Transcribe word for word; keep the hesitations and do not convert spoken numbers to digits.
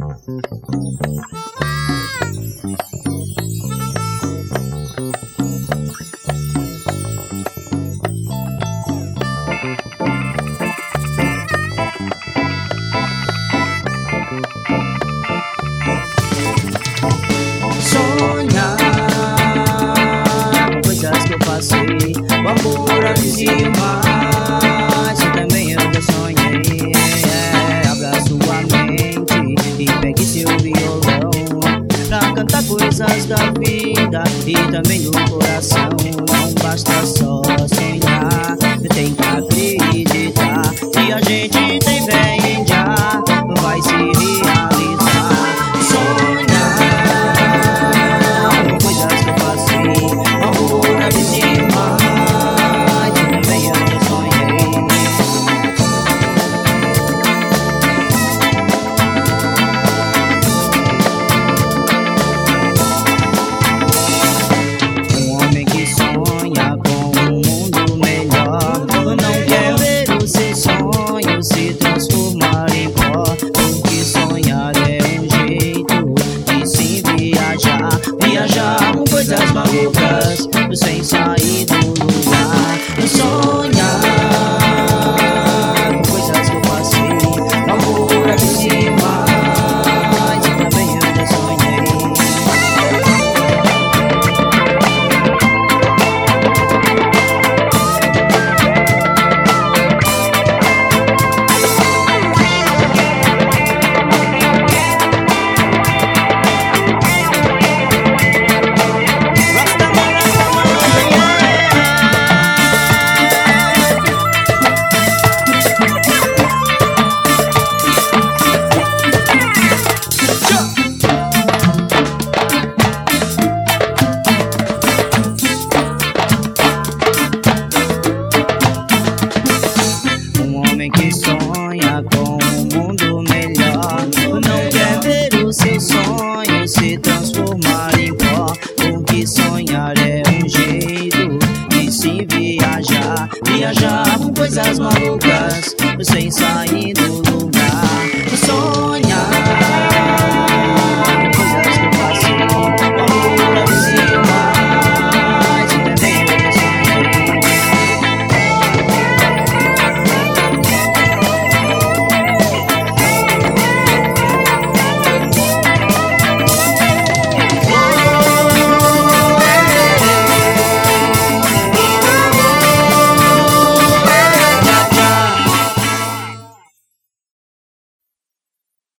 Passei, o amor avizinho mais, eu também eu já sonhei. É, abra sua mente e pegue seu violão pra cantar coisas da vida e também do coração. Não basta só sonhar, tem que acreditar que a gente tem fé em já vai se realizar. Sonhar coisas que eu passei, amor avizinho mais, eu também eu já sonhei. Um homem que sonha com um mundo melhor não quer ver o seu sonho se transformar em pó, porque sonhar é um jeito de se viajar, viajar com coisas malucas sem sair do lugar. Sonhar com coisas que eu passei, amor avizinho mais, eu também eu já sonhei. Um homem que sonha com um mundo